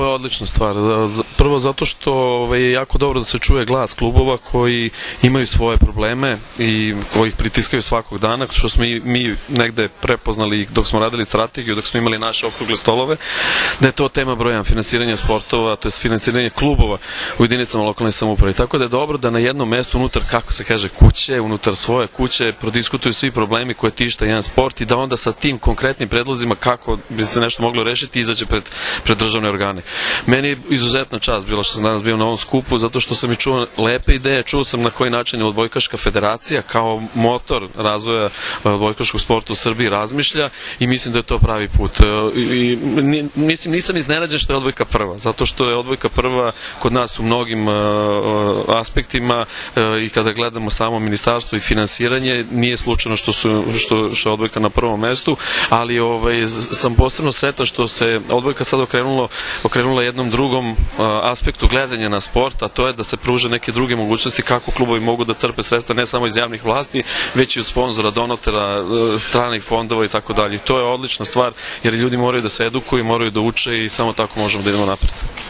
To je odlična stvar. Prvo zato što je jako dobro da se čuje glas klubova koji imaju svoje probleme i koji ih pritiskaju svakog dana, što smo mi negde prepoznali dok smo radili strategiju, dok smo imali naše okrugle stolove, da je to tema broj 1, finansiranje sportova, to je finansiranje klubova u jedinicama lokalne samouprave. Tako da je dobro da na jednom mestu unutar, kako se kaže, kuće, unutar svoje kuće prodiskutuju svi problemi koje tišta jedan sport i da onda sa tim konkretnim predlozima kako bi se nešto moglo rešiti izađe pred državne organe. Meni je izuzetna čast bilo što sam danas bio na ovom skupu, zato što sam i čuo lepe ideje, čuo sam na koji način Odbojkaška federacija kao motor razvoja odbojkaškog sporta u Srbiji razmišlja i mislim da je to pravi put. Nisam iznenađen što je odbojka prva, zato što je odbojka prva kod nas u mnogim aspektima i kada gledamo samo ministarstvo i finansiranje, nije slučajno što je odbojka na prvom mestu, ali sam posebno sretan što se odbojka sad okrenula jednom drugom aspektu gledanja na sport, a to je da se pruže neke druge mogućnosti kako klubovi mogu da crpe sredstva ne samo iz javnih vlasti, već i od sponzora, donatora, stranih fondova i tako dalje. To je odlična stvar jer ljudi moraju da se edukuju, moraju da uče i samo tako možemo da idemo napred.